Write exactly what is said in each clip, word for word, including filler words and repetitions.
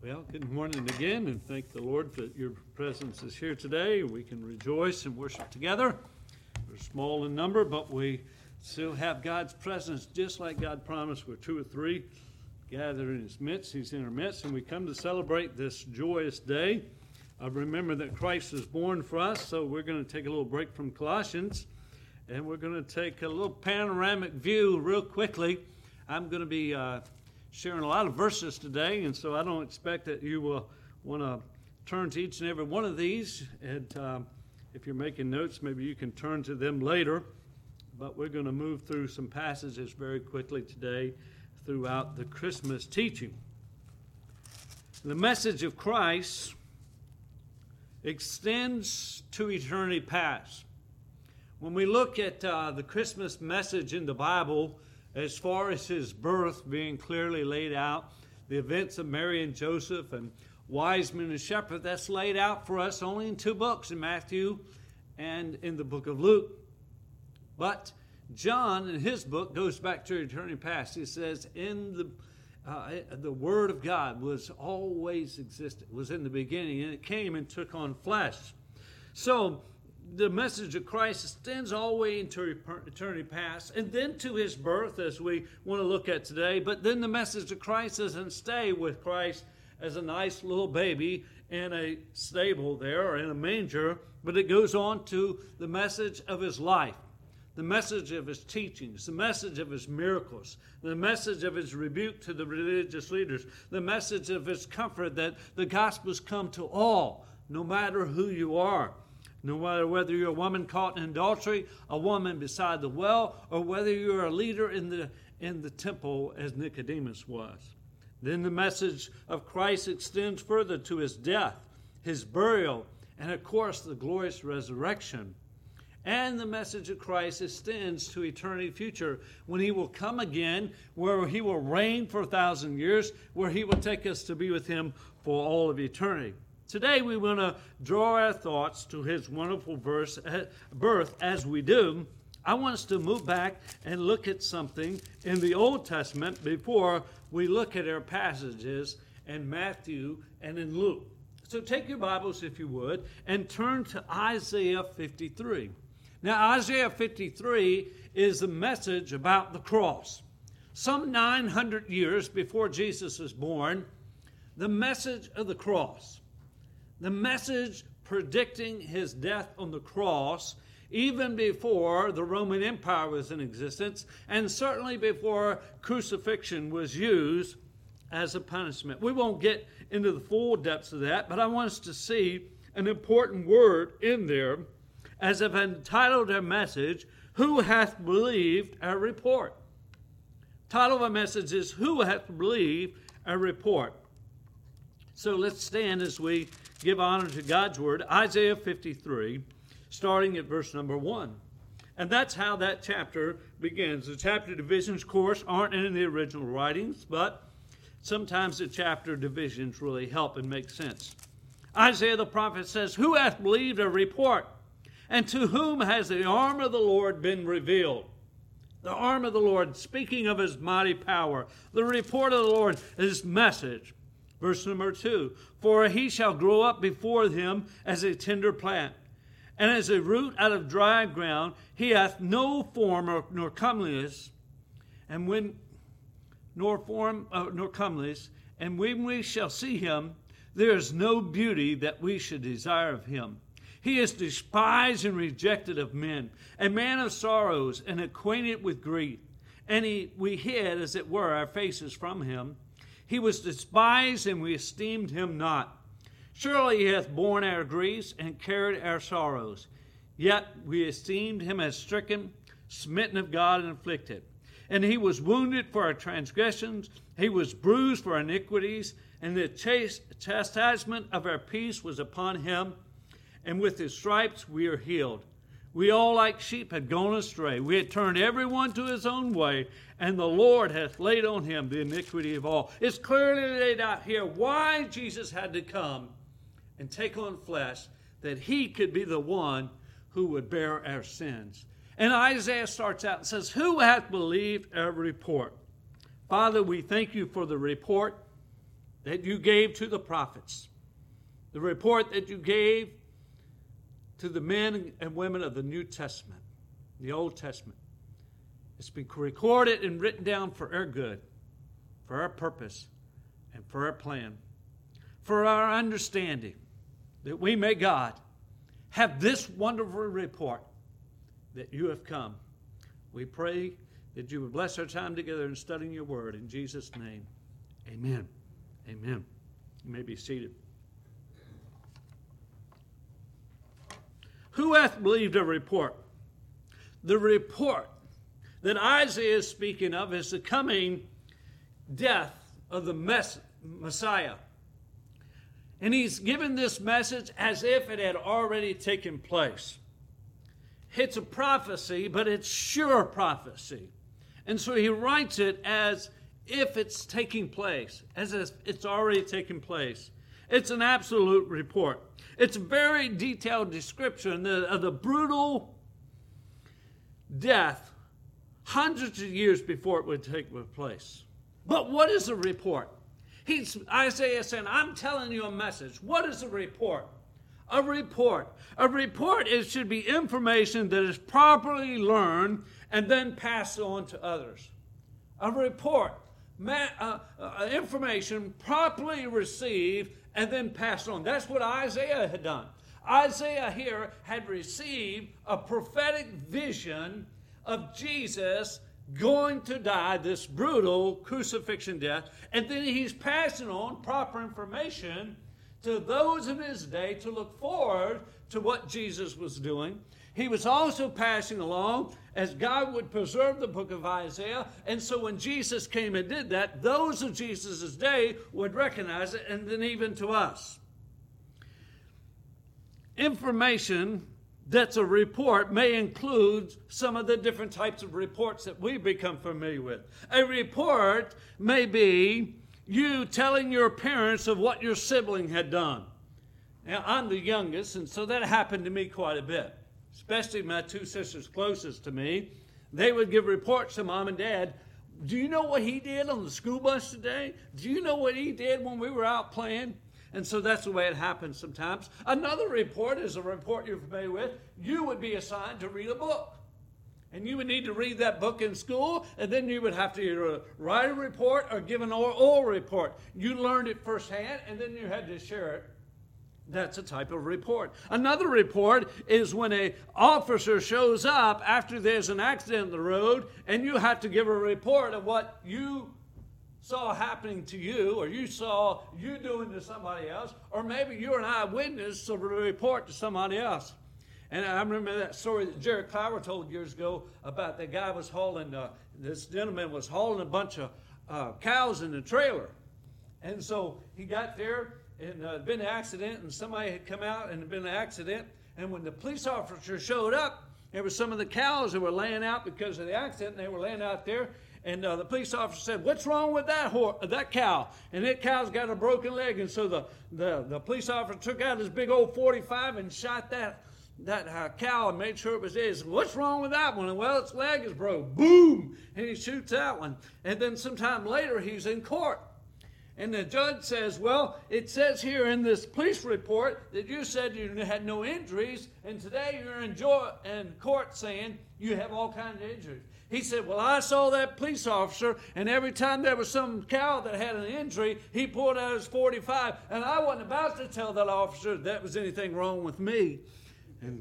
Well, good morning again, and thank the Lord that your presence is here today. We can rejoice and worship together. We're small in number, but we still have God's presence, just like God promised. We're two or three gathered in His midst. He's in our midst, and we come to celebrate this joyous day. I remember that Christ was born for us, so we're going to take a little break from Colossians, and we're going to take a little panoramic view real quickly. I'm going to be uh, sharing a lot of verses today, and so I don't expect that you will want to turn to each and every one of these. And uh, if you're making notes, maybe you can turn to them later. But we're going to move through some passages very quickly today throughout the Christmas teaching. The message of Christ extends to eternity past. When we look at uh, the Christmas message in the Bible, as far as his birth being clearly laid out, the events of Mary and Joseph and wise men and shepherds, that's laid out for us only in two books, in Matthew and in the book of Luke. But John, in his book, goes back to eternity past. He says, in the uh, the Word of God was always existed, was in the beginning, and it came and took on flesh. So the message of Christ extends all the way into eternity past, and then to his birth, as we want to look at today. But then the message of Christ doesn't stay with Christ as a nice little baby in a stable there or in a manger, but it goes on to the message of his life, the message of his teachings, the message of his miracles, the message of his rebuke to the religious leaders, the message of his comfort that the gospel's come to all, no matter who you are. No matter whether you're a woman caught in adultery, a woman beside the well, or whether you're a leader in the in the temple as Nicodemus was. Then the message of Christ extends further to his death, his burial, and of course the glorious resurrection. And the message of Christ extends to eternity future, when he will come again, where he will reign for a thousand years, where he will take us to be with him for all of eternity. Today we want to draw our thoughts to his wonderful verse, birth. As we do, I want us to move back and look at something in the Old Testament before we look at our passages in Matthew and in Luke. So take your Bibles, if you would, and turn to Isaiah fifty-three. Now, Isaiah fifty-three is the message about the cross. Some nine hundred years before Jesus was born, the message of the cross. The message predicting his death on the cross, even before the Roman Empire was in existence, and certainly before crucifixion was used as a punishment. We won't get into the full depths of that, but I want us to see an important word in there, as I've entitled our message, Who Hath Believed Our Report? Title of our message is, Who Hath Believed Our Report? So let's stand as we give honor to God's word, Isaiah fifty-three, starting at verse number one. And that's how that chapter begins. The chapter divisions, of course, aren't in the original writings, but sometimes the chapter divisions really help and make sense. Isaiah the prophet says, Who hath believed a report? And to whom has the arm of the Lord been revealed? The arm of the Lord, speaking of his mighty power. The report of the Lord, his message. Verse number two, For he shall grow up before him as a tender plant, and as a root out of dry ground. He hath no form or, nor comeliness, and when nor form uh, nor comeliness, and when we shall see him, there is no beauty that we should desire of him. He is despised and rejected of men, a man of sorrows and acquainted with grief. And he, we hid, as it were, our faces from him. He was despised, and we esteemed him not. Surely he hath borne our griefs and carried our sorrows. Yet we esteemed him as stricken, smitten of God, and afflicted. And he was wounded for our transgressions, he was bruised for our iniquities, and the chastisement of our peace was upon him. And with his stripes we are healed. We all like sheep had gone astray. We had turned everyone to his own way, and the Lord hath laid on him the iniquity of all. It's clearly laid out here why Jesus had to come and take on flesh, that he could be the one who would bear our sins. And Isaiah starts out and says, Who hath believed our report? Father, we thank you for the report that you gave to the prophets, the report that you gave to the men and women of the New Testament, the Old Testament. It's been recorded and written down for our good, for our purpose, and for our plan, for our understanding, that we may, God, have this wonderful report that you have come. We pray that you would bless our time together in studying your word. In Jesus' name, amen. Amen. You may be seated. Who hath believed a report? The report that Isaiah is speaking of is the coming death of the mess- Messiah. And he's given this message as if it had already taken place. It's a prophecy, but it's sure prophecy. And so he writes it as if it's taking place, as if it's already taken place. It's an absolute report. It's a very detailed description of the brutal death hundreds of years before it would take place. But what is the report? He's, Isaiah saying, I'm telling you a message. What is a report? A report. A report is, should be information that is properly learned and then passed on to others. A report. Ma- uh, uh, information properly received and then passed on. That's what Isaiah had done. Isaiah here had received a prophetic vision of Jesus going to die this brutal crucifixion death, and then he's passing on proper information to those in his day to look forward to what Jesus was doing. He was also passing along as God would preserve the book of Isaiah, and so when Jesus came and did that, those of Jesus' day would recognize it, and then even to us. Information that's a report may include some of the different types of reports that we become familiar with. A report may be you telling your parents of what your sibling had done. Now, I'm the youngest, and so that happened to me quite a bit, especially my two sisters closest to me. They would give reports to mom and dad. Do you know what he did on the school bus today? Do you know what he did when we were out playing? And so that's the way it happens sometimes. Another report is a report you're familiar with. You would be assigned to read a book. And you would need to read that book in school, and then you would have to either write a report or give an oral report. You learned it firsthand, and then you had to share it. That's a type of report. Another report is when an officer shows up after there's an accident on the road, and you have to give a report of what you saw happening to you, or you saw you doing to somebody else, or maybe you're an eyewitness to report to somebody else. And I remember that story that Jerry Clower told years ago about the guy was hauling, uh, this gentleman was hauling a bunch of uh, cows in the trailer. And so he got there, and uh, been an accident, and somebody had come out and had been an accident. And when the police officer showed up, there were some of the cows that were laying out because of the accident, and they were laying out there. And uh, the police officer said, "What's wrong with that horse, that cow?" And that cow's got a broken leg. And so the, the, the police officer took out his big old forty-five and shot that that uh, cow and made sure it was dead. He said, "What's wrong with that one?" And, "Well, its leg is broke." Boom! And he shoots that one. And then sometime later, he's in court. And the judge says, "Well, it says here in this police report that you said you had no injuries, and today you're in, jo- in court saying you have all kinds of injuries." He said, "Well, I saw that police officer, and every time there was some cow that had an injury, he pulled out his forty-five, and I wasn't about to tell that officer that there was anything wrong with me." And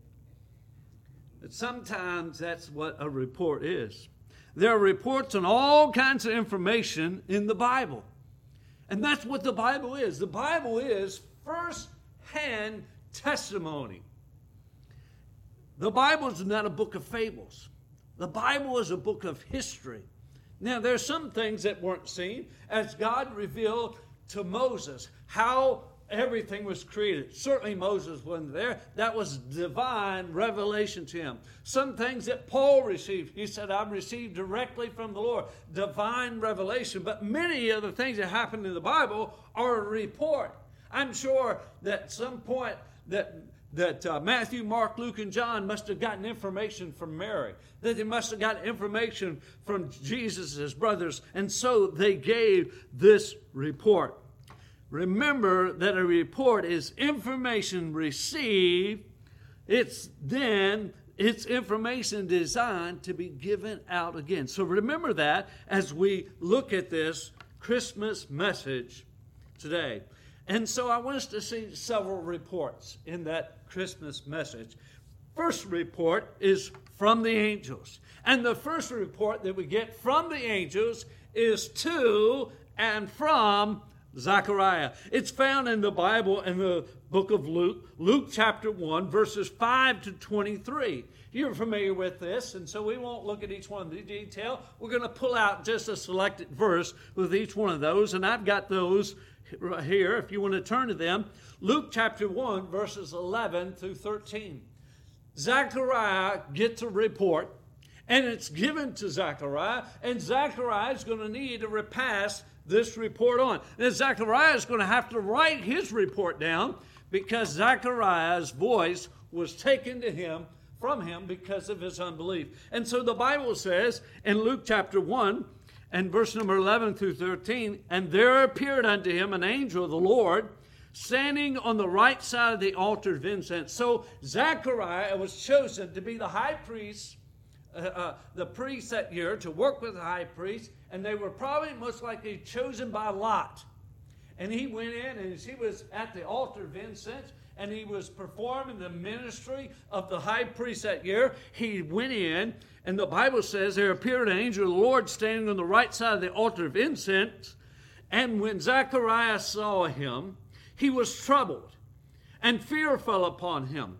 but sometimes that's what a report is. There are reports on all kinds of information in the Bible. And that's what the Bible is. The Bible is first-hand testimony. The Bible is not a book of fables. The Bible is a book of history. Now, there are some things that weren't seen as God revealed to Moses how everything was created. Certainly Moses wasn't there. That was divine revelation to him. Some things that Paul received, he said, "I've received directly from the Lord." Divine revelation. But many of the things that happened in the Bible are a report. I'm sure that at some point that that uh, Matthew, Mark, Luke, and John must have gotten information from Mary. That they must have gotten information from Jesus' brothers. And so they gave this report. Remember that a report is information received. It's then, it's information designed to be given out again. So remember that as we look at this Christmas message today. And so I want us to see several reports in that Christmas message. First report is from the angels. And the first report that we get from the angels is to and from Zechariah. It's found in the Bible in the book of Luke, Luke chapter one, verses five to twenty-three. You're familiar with this, and so we won't look at each one in detail. We're going to pull out just a selected verse with each one of those, and I've got those right here if you want to turn to them. Luke chapter one, verses eleven through thirteen. Zechariah gets a report, and it's given to Zechariah, and Zechariah is going to need to repass this report on. And Zechariah is going to have to write his report down because Zechariah's voice was taken to him from him because of his unbelief. And so the Bible says in Luke chapter one and verse number eleven through thirteen, and there appeared unto him an angel of the Lord standing on the right side of the altar of incense. So Zechariah was chosen to be the high priest, uh, uh, the priest that year, to work with the high priest, and they were probably most likely chosen by Lot. And he went in, and as he was at the altar of incense, and he was performing the ministry of the high priest that year, he went in, and the Bible says there appeared an angel of the Lord standing on the right side of the altar of incense, and when Zechariah saw him, he was troubled, and fear fell upon him.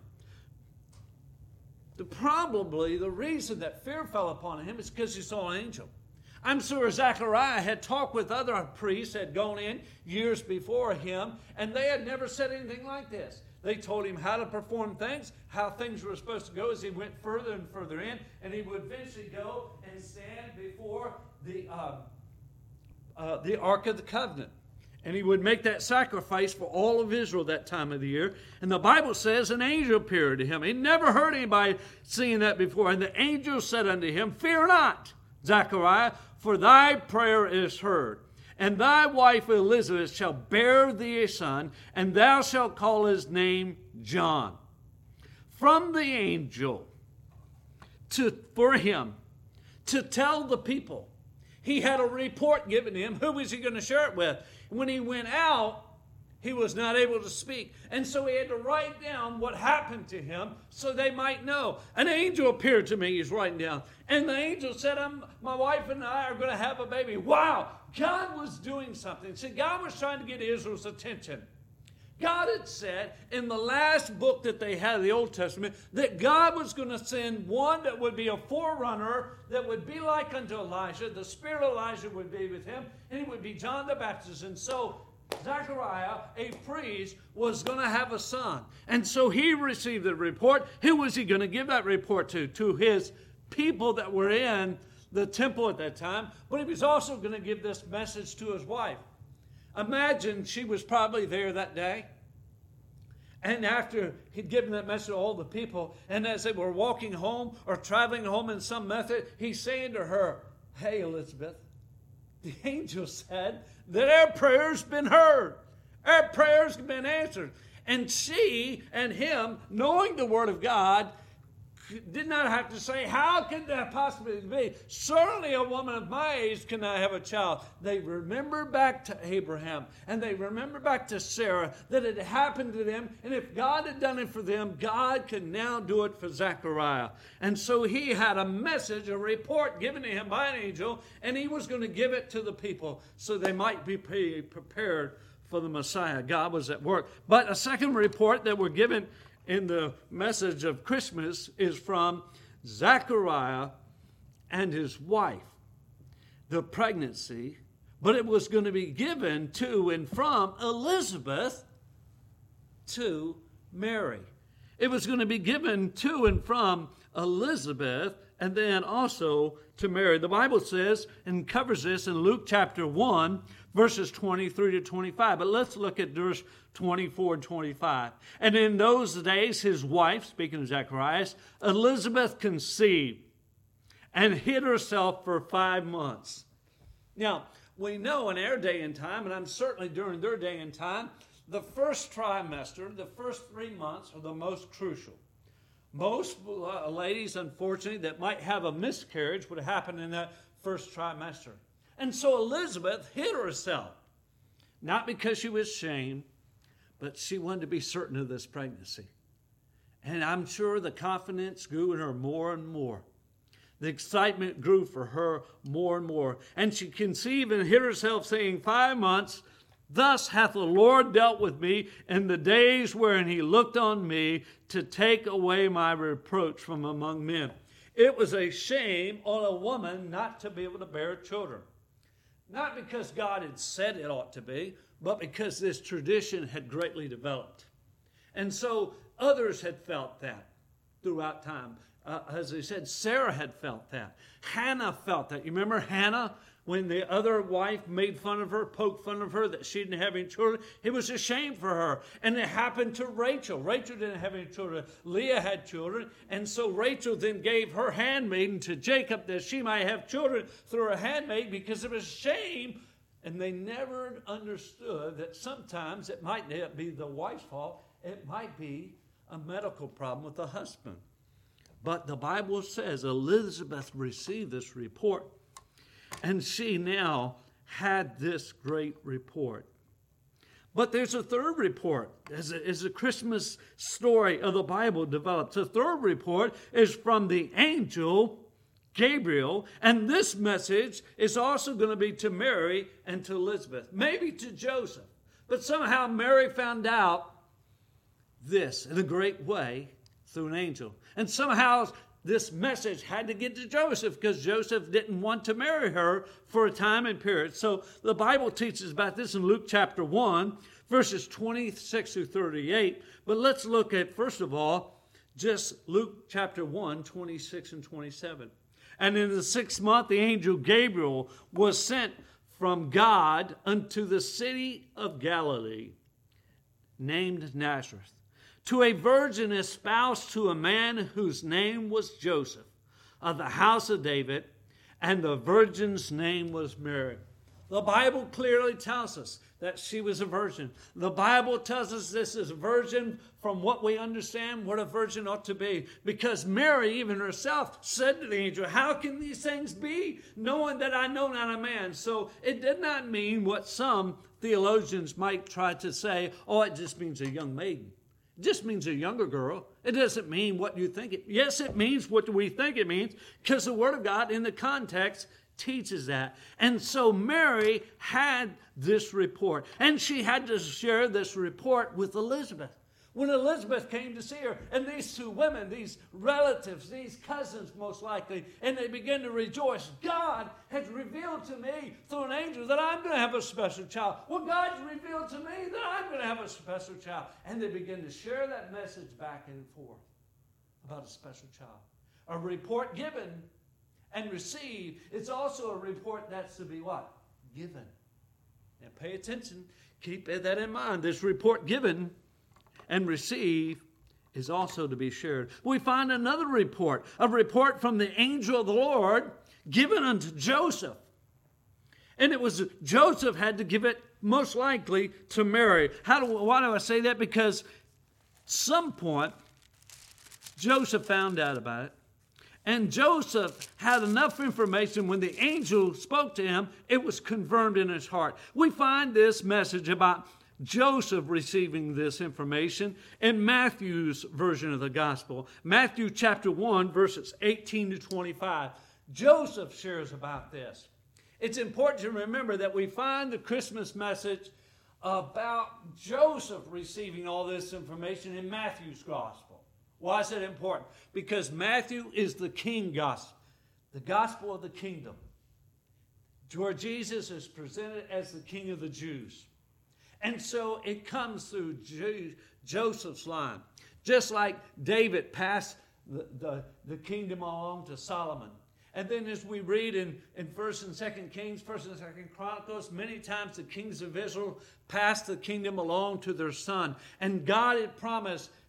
The, probably the reason that fear fell upon him is because he saw an angel. I'm sure Zechariah had talked with other priests that had gone in years before him, and they had never said anything like this. They told him how to perform things, how things were supposed to go as he went further and further in, and he would eventually go and stand before the, uh, uh, the Ark of the Covenant. And he would make that sacrifice for all of Israel that time of the year. And the Bible says an angel appeared to him. He never heard anybody seeing that before. And the angel said unto him, Fear not, Zechariah, for thy prayer is heard. And thy wife Elizabeth shall bear thee a son, and thou shalt call his name John. From the angel to for him to tell the people. He had a report given to him. Who was he going to share it with? When he went out, he was not able to speak. And so he had to write down what happened to him so they might know. An angel appeared to me, he's writing down. And the angel said, I'm, my wife and I are going to have a baby. Wow, God was doing something. See, God was trying to get Israel's attention. God had said in the last book that they had, the Old Testament, that God was going to send one that would be a forerunner, that would be like unto Elijah. The spirit of Elijah would be with him, and it would be John the Baptist. And so Zechariah, a priest, was going to have a son. And so he received the report. Who was he going to give that report to? To his people that were in the temple at that time. But he was also going to give this message to his wife. Imagine she was probably there that day. And after he'd given that message to all the people, and as they were walking home or traveling home in some method, he's saying to her, Hey, Elizabeth, the angel said that our prayer's been heard. Our prayer's been answered. And she and him, knowing the word of God, did not have to say, how can that possibly be? Certainly a woman of my age cannot have a child. They remember back to Abraham, and they remember back to Sarah, that it happened to them, and if God had done it for them, God can now do it for Zechariah. And so he had a message, a report given to him by an angel, and he was going to give it to the people so they might be prepared for the Messiah. God was at work. But a second report that we're given in the message of Christmas is from Zechariah and his wife, the pregnancy, but it was going to be given to and from Elizabeth to Mary. It was going to be given to and from Elizabeth and then also to Mary. The Bible says and covers this in Luke chapter one, verses twenty-three to twenty-five. But let's look at verse twenty-four and twenty-five. And in those days, his wife, speaking of Zacharias, Elizabeth conceived and hid herself for five months. Now, we know in our day and time, and I'm certainly during their day and time, the first trimester, the first three months are the most crucial. Most uh, ladies, unfortunately, that might have a miscarriage would happen in that first trimester. And so Elizabeth hid herself, not because she was ashamed, but she wanted to be certain of this pregnancy. And I'm sure the confidence grew in her more and more. The excitement grew for her more and more. And she conceived and hid herself, saying, five months, thus hath the Lord dealt with me in the days wherein he looked on me to take away my reproach from among men. It was a shame on a woman not to be able to bear children. Not because God had said it ought to be, but because this tradition had greatly developed. And so others had felt that throughout time. Uh, as I said, Sarah had felt that. Hannah felt that. You remember Hannah, when the other wife made fun of her, poked fun of her that she didn't have any children? It was a shame for her. And it happened to Rachel. Rachel didn't have any children. Leah had children. And so Rachel then gave her handmaiden to Jacob that she might have children through her handmaid because it was shame. And they never understood that sometimes it might not be the wife's fault. It might be a medical problem with the husband. But the Bible says Elizabeth received this report, and she now had this great report. But there's a third report, as a, as the Christmas story of the Bible develops. The third report is from the angel Gabriel, and this message is also going to be to Mary and to Elizabeth, maybe to Joseph. But somehow Mary found out this in a great way through an angel. And somehow this message had to get to Joseph because Joseph didn't want to marry her for a time and period. So the Bible teaches about this in Luke chapter one, verses twenty-six through thirty-eight. But let's look at, first of all, just Luke chapter one, twenty-six and twenty-seven. And in the sixth month, the angel Gabriel was sent from God unto the city of Galilee, named Nazareth, to a virgin espoused to a man whose name was Joseph, of the house of David, and the virgin's name was Mary. The Bible clearly tells us that she was a virgin. The Bible tells us this is a virgin from what we understand what a virgin ought to be. Because Mary, even herself, said to the angel, how can these things be, knowing that I know not a man? So it did not mean what some theologians might try to say, oh, it just means a young maiden. It just means a younger girl. It doesn't mean what you think it. Yes, it means what we think it means, because the Word of God in the context teaches that. And so Mary had this report, and she had to share this report with Elizabeth. When Elizabeth came to see her, and these two women, these relatives, these cousins most likely, and they began to rejoice. God has revealed to me through an angel that I'm going to have a special child. Well, God's revealed to me that I'm going to have a special child. And they begin to share that message back and forth about a special child. A report given and received. It's also a report that's to be what? Given. Now pay attention. Keep that in mind. This report given and receive is also to be shared. We find another report, a report from the angel of the Lord given unto Joseph. And it was Joseph had to give it most likely to Mary. How do, why do I say that? Because some point Joseph found out about it. And Joseph had enough information when the angel spoke to him, it was confirmed in his heart. We find this message about Joseph receiving this information in Matthew's version of the gospel. Matthew chapter one, verses eighteen to twenty-five. Joseph shares about this. It's important to remember that we find the Christmas message about Joseph receiving all this information in Matthew's gospel. Why is it important? Because Matthew is the king gospel, the gospel of the kingdom, where Jesus is presented as the king of the Jews. And so it comes through Jo- Joseph's line. Just like David passed the, the, the kingdom along to Solomon. And then as we read in, in First and Second Kings, First and Second Chronicles, many times the kings of Israel passed the kingdom along to their son. And God had promised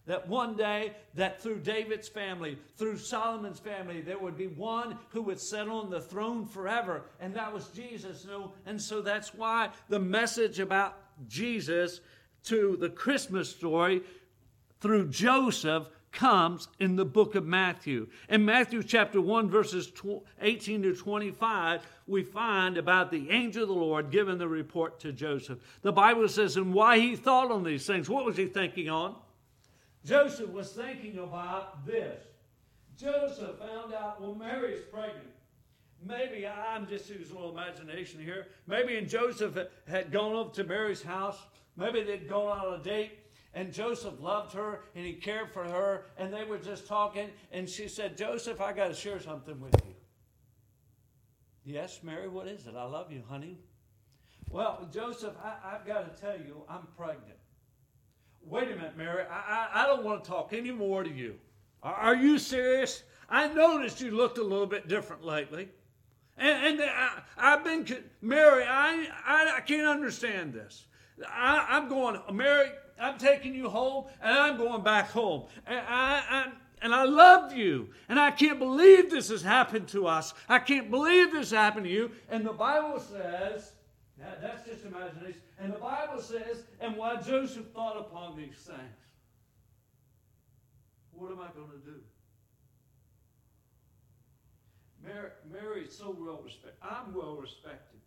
that one day, that through David's family, through Solomon's family, there would be one who would sit on the throne forever, and that was Jesus. You know? And so that's why the message about Jesus to the Christmas story through Joseph comes in the book of Matthew. In Matthew chapter one, verses eighteen to twenty-five, we find about the angel of the Lord giving the report to Joseph. The Bible says, and why he thought on these things. What was he thinking on? Joseph was thinking about this. Joseph found out, well, Mary's pregnant. Maybe, I'm just using a little imagination here, maybe Joseph had gone over to Mary's house. Maybe they'd gone on a date. And Joseph loved her, and he cared for her, and they were just talking, and she said, Joseph, I got to share something with you. Yes, Mary, what is it? I love you, honey. Well, Joseph, I, I've got to tell you, I'm pregnant. Wait a minute, Mary, I, I, I don't want to talk any more to you. Are, are you serious? I noticed you looked a little bit different lately. And, and I, I've been, Mary, I, I, I can't understand this. I, I'm going, Mary, I'm taking you home, and I'm going back home. And I, I, and I love you. And I can't believe this has happened to us. I can't believe this happened to you. And the Bible says, that, that's just imagination. And the Bible says, and while Joseph thought upon these things, what am I going to do? Mary, Mary is so well respected. I'm well respected.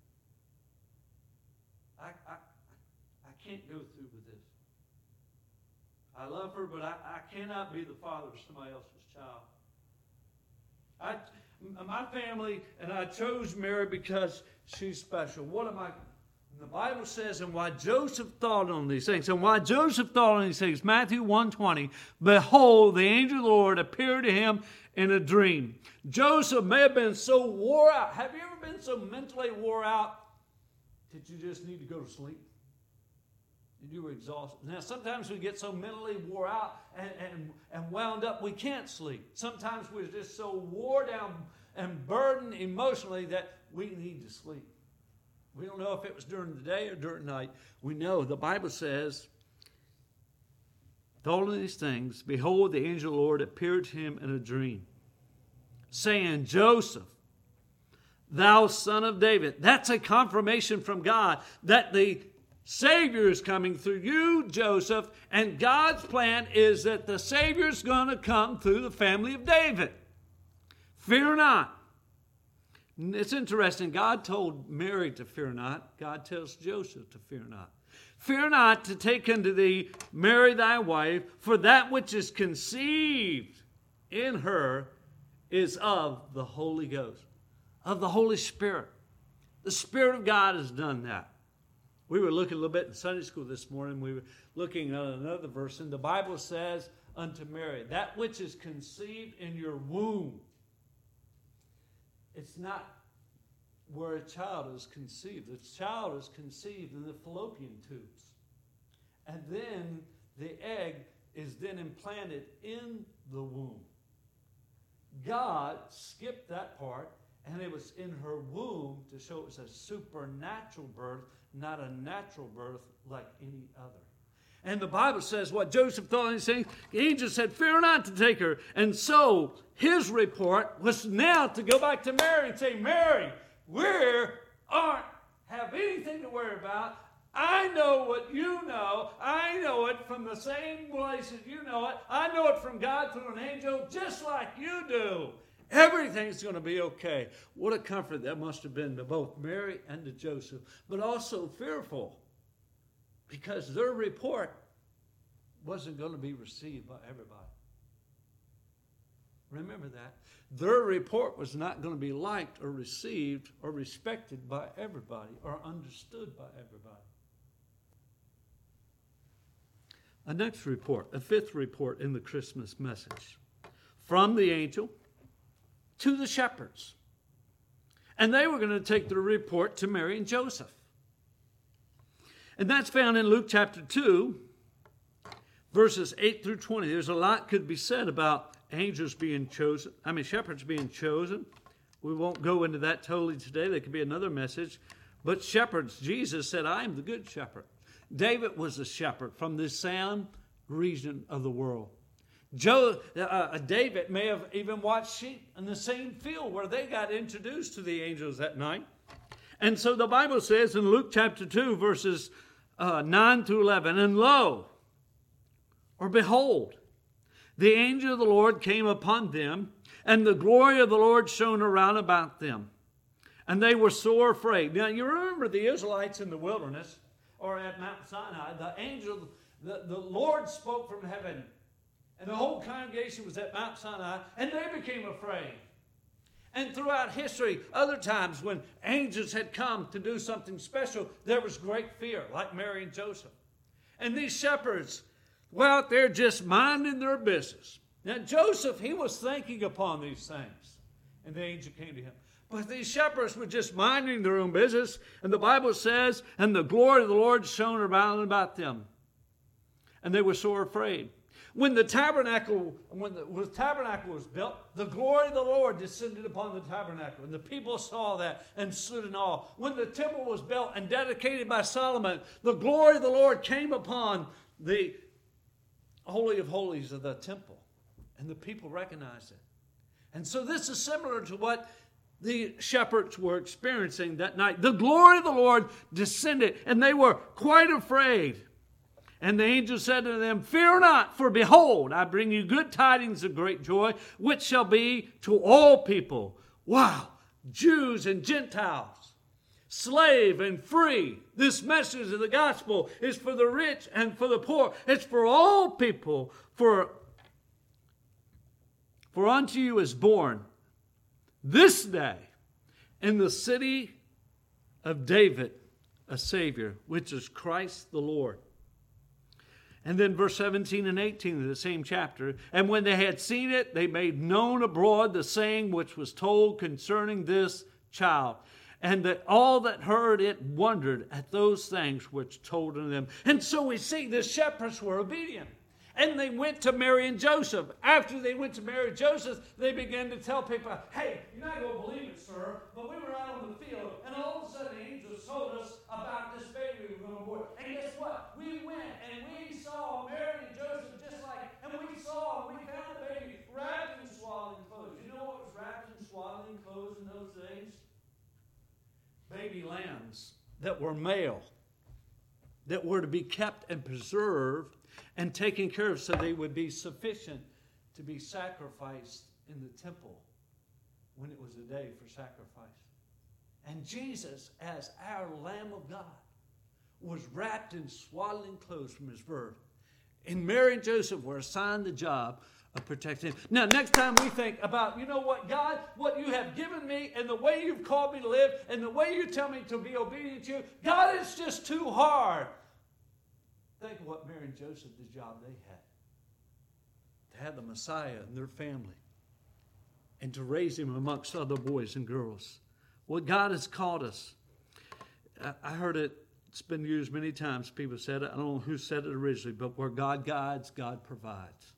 I, I, I can't go through with this. I love her, but I, I cannot be the father of somebody else's child. I, my family, and I chose Mary because she's special. What am I? The Bible says, and why Joseph thought on these things, and why Joseph thought on these things, Matthew one twenty, behold, the angel of the Lord appeared to him in a dream. Joseph may have been so wore out. Have you ever been so mentally wore out that you just need to go to sleep? And you were exhausted. Now, sometimes we get so mentally wore out and, and, and wound up, we can't sleep. Sometimes we're just so wore down and burdened emotionally that we need to sleep. We don't know if it was during the day or during the night. We know the Bible says, all of these things, behold, the angel of the Lord appeared to him in a dream, saying, Joseph, thou son of David. That's a confirmation from God that the Savior is coming through you, Joseph, and God's plan is that the Savior is going to come through the family of David. Fear not. It's interesting. God told Mary to fear not. God tells Joseph to fear not. Fear not to take unto thee Mary thy wife, for that which is conceived in her is of the Holy Ghost, of the Holy Spirit. The Spirit of God has done that. We were looking a little bit in Sunday school this morning. We were looking at another verse, and the Bible says unto Mary, that which is conceived in your womb. It's not where a child is conceived. The child is conceived in the fallopian tubes. And then the egg is then implanted in the womb. God skipped that part, and it was in her womb to show it was a supernatural birth, not a natural birth like any other. And the Bible says what Joseph thought of these things. The angel said, fear not to take her. And so his report was now to go back to Mary and say, Mary, we aren't have anything to worry about. I know what you know. I know it from the same places you know it. I know it from God through an angel just like you do. Everything's going to be okay. What a comfort that must have been to both Mary and to Joseph, but also fearful because their report wasn't going to be received by everybody. Remember that. Their report was not going to be liked or received or respected by everybody or understood by everybody. A next report, a fifth report in the Christmas message. From the angel to the shepherds. And they were going to take the report to Mary and Joseph. And that's found in Luke chapter two, verses eight through twenty. There's a lot could be said about angels being chosen. I mean, shepherds being chosen. We won't go into that totally today. There could be another message. But shepherds, Jesus said, I am the good shepherd. David was a shepherd from the Psalm region of the world. Joe, uh, David may have even watched sheep in the same field where they got introduced to the angels that night. And so the Bible says in Luke chapter two, verses uh, nine through eleven, and lo, or behold, the angel of the Lord came upon them, and the glory of the Lord shone around about them. And they were sore afraid. Now, you remember the Israelites in the wilderness, or at Mount Sinai, the angel, the, the Lord spoke from heaven, and the whole congregation was at Mount Sinai, and they became afraid. And throughout history, other times when angels had come to do something special, there was great fear, like Mary and Joseph. And these shepherds were out there just minding their business. Now, Joseph, he was thinking upon these things, and the angel came to him. But these shepherds were just minding their own business, and the Bible says, and the glory of the Lord shone around about them. And they were sore afraid. When the tabernacle, when the, when the tabernacle was built, the glory of the Lord descended upon the tabernacle, and the people saw that and stood in awe. When the temple was built and dedicated by Solomon, the glory of the Lord came upon the Holy of Holies of the temple, and the people recognized it. And so this is similar to what the shepherds were experiencing that night. The glory of the Lord descended, and they were quite afraid. And the angel said to them, fear not, for behold, I bring you good tidings of great joy, which shall be to all people. Wow, Jews and Gentiles, slave and free. This message of the gospel is for the rich and for the poor. It's for all people. For, for unto you is born this day in the city of David a Savior, which is Christ the Lord. And then verse seventeen and eighteen of the same chapter. And when they had seen it, they made known abroad the saying which was told concerning this child. And that all that heard it wondered at those things which told unto them. And so we see the shepherds were obedient. And they went to Mary and Joseph. After they went to Mary and Joseph, they began to tell people, hey, you're not going to believe it, sir, but we were out on the field, and all of a sudden the angels told us about this baby we were going to born. And guess what? We went and we saw Mary and Joseph just like, and we saw, we found the baby wrapped in swaddling clothes. You know what was wrapped in swaddling clothes in those days? Baby lambs that were male, that were to be kept and preserved and taken care of so they would be sufficient to be sacrificed in the temple when it was a day for sacrifice. And Jesus, as our Lamb of God, was wrapped in swaddling clothes from his birth. And Mary and Joseph were assigned the job of protecting him. Now, next time we think about, you know what, God, what you have given me and the way you've called me to live and the way you tell me to be obedient to you, God, it's just too hard. Think of what Mary and Joseph, the job they had. To have the Messiah in their family. And to raise him amongst other boys and girls. What God has called us. I heard it, it's been used many times. People said it. I don't know who said it originally. But where God guides, God provides.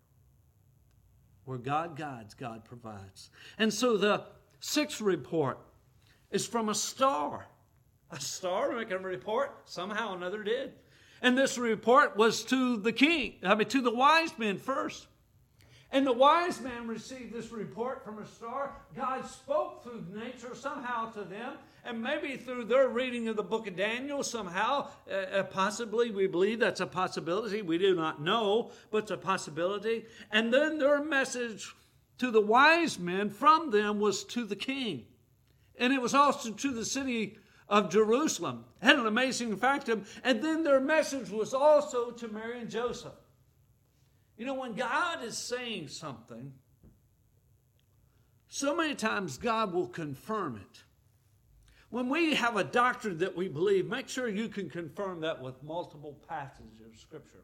Where God guides, God provides. And so the sixth report is from a star. A star making a report. Somehow or another did. And this report was to the king, I mean, to the wise men first. And the wise men received this report from a star. God spoke through nature somehow to them, and maybe through their reading of the book of Daniel somehow, uh, possibly, we believe that's a possibility. We do not know, but it's a possibility. And then their message to the wise men from them was to the king. And it was also to the city of Jerusalem. Had an amazing fact of them. And then their message was also to Mary and Joseph. You know, when God is saying something, so many times God will confirm it. When we have a doctrine that we believe, make sure you can confirm that with multiple passages of Scripture.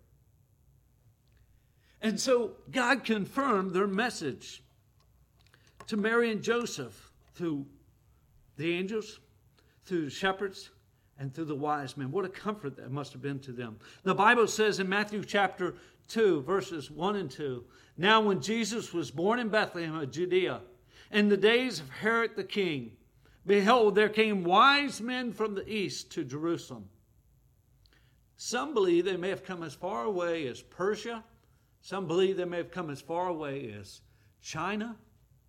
And so God confirmed their message to Mary and Joseph through the angels, through the shepherds, and through the wise men. What a comfort that must have been to them. The Bible says in Matthew chapter two, verses one and two, now when Jesus was born in Bethlehem of Judea, in the days of Herod the king, behold, there came wise men from the east to Jerusalem, Some believe they may have come as far away as Persia. Some believe they may have come as far away as China.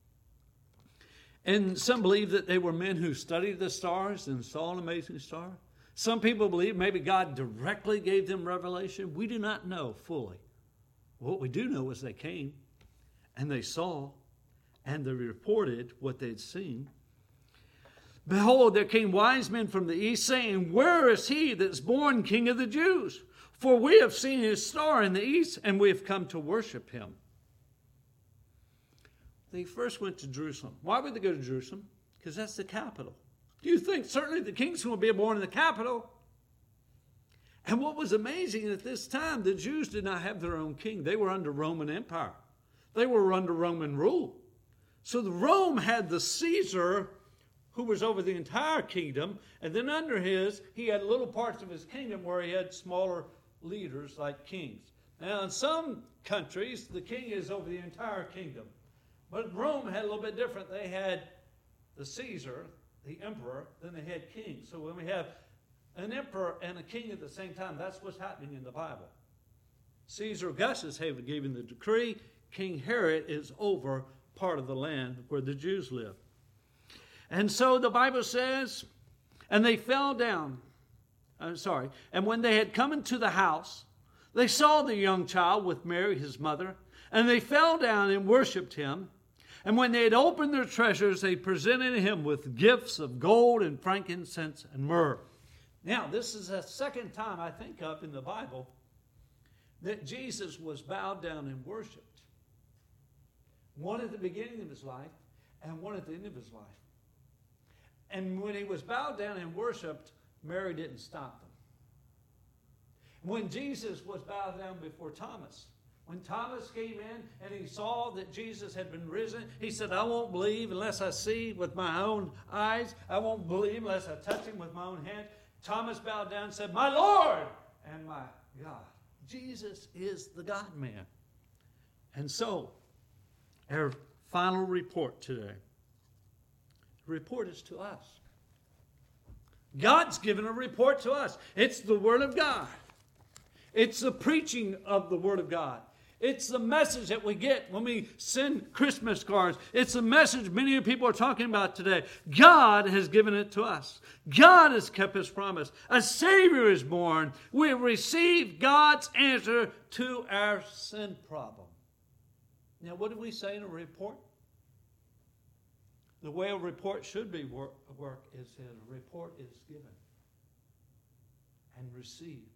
And some believe that they were men who studied the stars and saw an amazing star. Some people believe maybe God directly gave them revelation. We do not know fully. What we do know is they came and they saw and they reported what they'd seen. Behold, there came wise men from the east, saying, Where is he that's born King of the Jews? For we have seen his star in the east, and we have come to worship him. They first went to Jerusalem. Why would they go to Jerusalem? Because that's the capital. Do you think certainly the king's going to be born in the capital? And what was amazing at this time, the Jews did not have their own king. They were under Roman Empire. They were under Roman rule. So the Rome had the Caesar, who was over the entire kingdom, and then under his, he had little parts of his kingdom where he had smaller leaders like kings. Now, in some countries, the king is over the entire kingdom. But Rome had a little bit different. They had the Caesar, the emperor, then they had kings. So when we have an emperor and a king at the same time, that's what's happening in the Bible. Caesar Augustus had given the decree. King Herod is over part of the land where the Jews live. And so the Bible says, and they fell down. I'm sorry. And when they had come into the house, they saw the young child with Mary, his mother, and they fell down and worshipped him. And when they had opened their treasures, they presented him with gifts of gold and frankincense and myrrh. Now, this is the second time I think of in the Bible that Jesus was bowed down and worshipped. One at the beginning of his life and one at the end of his life. And when he was bowed down and worshipped, Mary didn't stop them. When Jesus was bowed down before Thomas, when Thomas came in and he saw that Jesus had been risen, he said, I won't believe unless I see with my own eyes. I won't believe unless I touch him with my own hand. Thomas bowed down and said, My Lord and my God. Jesus is the God-man. And so, our final report today. The report is to us. God's given a report to us. It's the Word of God. It's the preaching of the Word of God. It's the message that we get when we send Christmas cards. It's the message many people are talking about today. God has given it to us. God has kept his promise. A Savior is born. We have received God's answer to our sin problem. Now, what did we say in a report? The way a report should be work, work is that a report is given and received.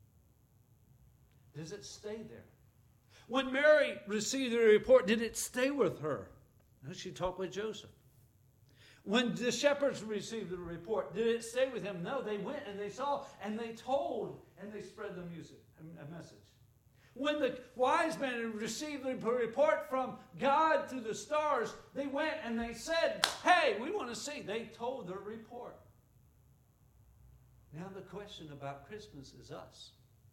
Does it stay there? When Mary received the report, did it stay with her? No, she talked with Joseph. When the shepherds received the report, did it stay with him? No, they went and they saw and they told and they spread the music, a message. When the wise men received the report from God through the stars, they went and they said, hey, we want to see. They told their report. Now the question about Christmas is us.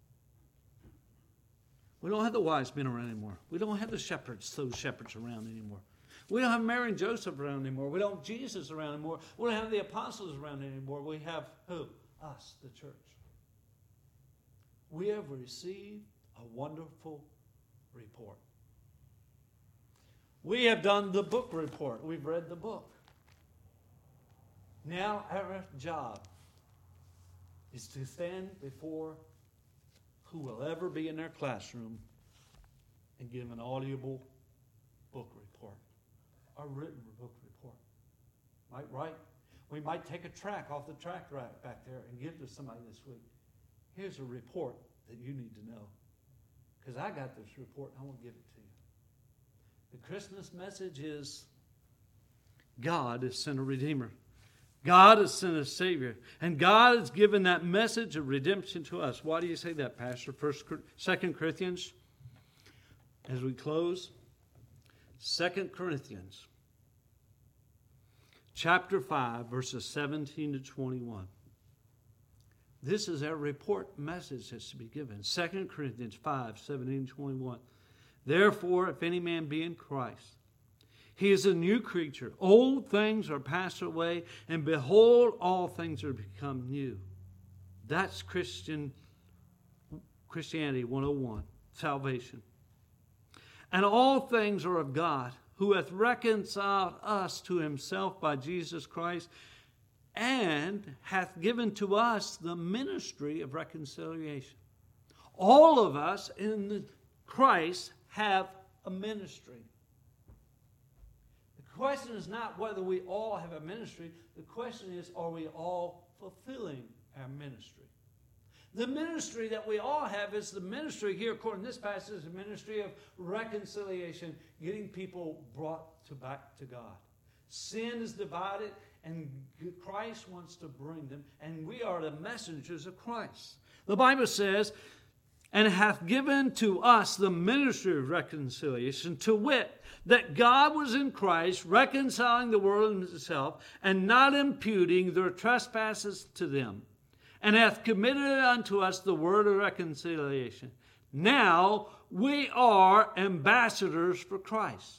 We don't have the wise men around anymore. We don't have the shepherds, those shepherds around anymore. We don't have Mary and Joseph around anymore. We don't have Jesus around anymore. We don't have the apostles around anymore. We have who? Us, the church. We have received a wonderful report. We have done the book report. We've read the book. Now our job is to stand before who will ever be in their classroom and give an audible book report, a written book report. Might write, we might take a track off the track rack back there and give to somebody this week. Here's a report that you need to know. Because I got this report and I want to give it to you. The Christmas message is God has sent a Redeemer. God has sent a Savior. And God has given that message of redemption to us. Why do you say that, Pastor? First, Second Corinthians, as we close. Second Corinthians, chapter five, verses seventeen to twenty-one. This is our report message that's to be given. Second Corinthians five, seventeen to twenty-one. Therefore, if any man be in Christ, he is a new creature. Old things are passed away, and behold, all things are become new. That's Christian Christianity one oh one, salvation. And all things are of God, who hath reconciled us to himself by Jesus Christ, and hath given to us the ministry of reconciliation. All of us in Christ have a ministry. The question is not whether we all have a ministry. The question is, are we all fulfilling our ministry? The ministry that we all have is the ministry here, according to this passage, the ministry of reconciliation, getting people brought to back to God. Sin is divided, and Christ wants to bring them, and we are the messengers of Christ. The Bible says, and hath given to us the ministry of reconciliation, to wit, that God was in Christ, reconciling the world unto himself, and not imputing their trespasses to them, and hath committed unto us the word of reconciliation. Now we are ambassadors for Christ.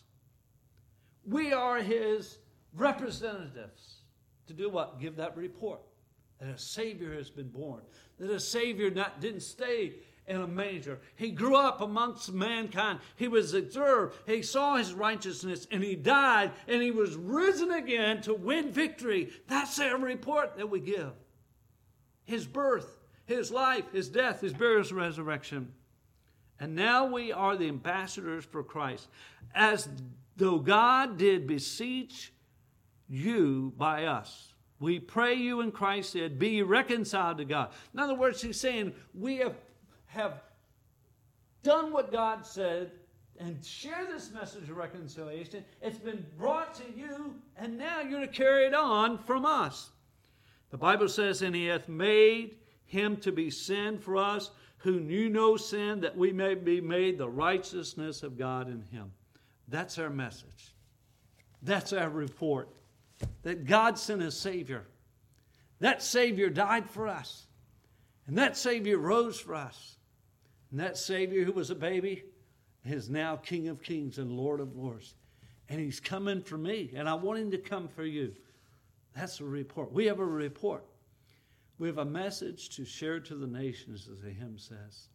We are his representatives. To do what? Give that report. That a Savior has been born. That a Savior not, didn't stay in a manger. He grew up amongst mankind. He was observed. He saw his righteousness, and he died, and he was risen again to win victory. That's our report that we give. His birth, his life, his death, his burial, his resurrection. And now we are the ambassadors for Christ, as though God did beseech you by us. We pray you in Christ said, be reconciled to God. In other words, he's saying we have, have done what God said and share this message of reconciliation. It's been brought to you, and now you're to carry it on from us. The Bible says, and he hath made him to be sin for us, who knew no sin, that we may be made the righteousness of God in him. That's our message. That's our report. That God sent a Savior. That Savior died for us. And that Savior rose for us. And that Savior who was a baby is now King of Kings and Lord of Lords. And he's coming for me. And I want him to come for you. That's a report. We have a report. We have a message to share to the nations, as the hymn says.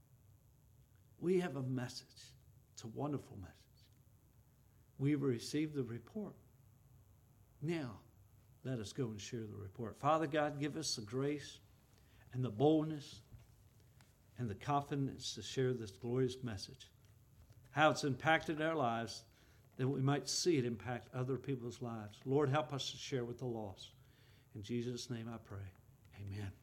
We have a message. It's a wonderful message. We've received the report. Now, let us go and share the report. Father God, give us the grace and the boldness and the confidence to share this glorious message. How it's impacted our lives, that we might see it impact other people's lives. Lord, help us to share with the lost. In Jesus' name I pray. Amen.